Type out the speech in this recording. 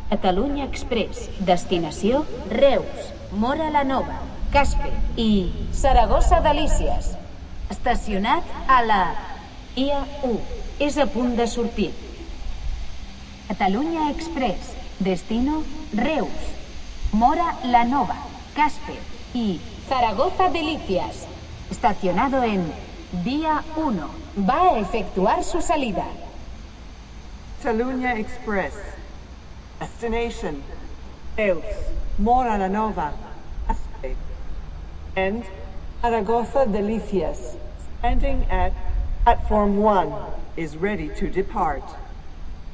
Catalunya Express, destinació Reus, Móra la Nova, Caspe i Saragossa Delícies. Estacionat a la via 1. És a punt de sortir. Catalunya Express, destino Reus, Móra la Nova, Caspe y Zaragoza Delicias. Estacionado en vía 1. Va a efectuar su salida. Catalunya Express. Destination Reus, Móra la Nova, Caspe, and Zaragoza Delicias. Standing at platform 1 is ready to depart.